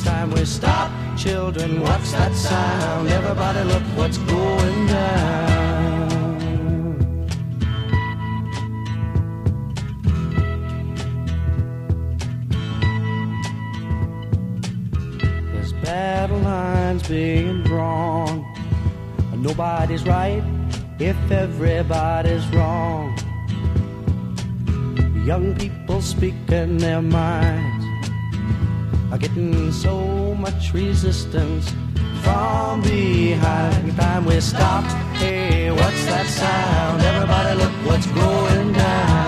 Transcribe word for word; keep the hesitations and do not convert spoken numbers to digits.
time we stop. Children, what's that sound? Everybody look what's going down. There's battle lines being drawn. Nobody's right if everybody's wrong. Young people speaking their minds are getting so much resistance from behind. Time we stop. Hey, what's that sound? Everybody look what's going down.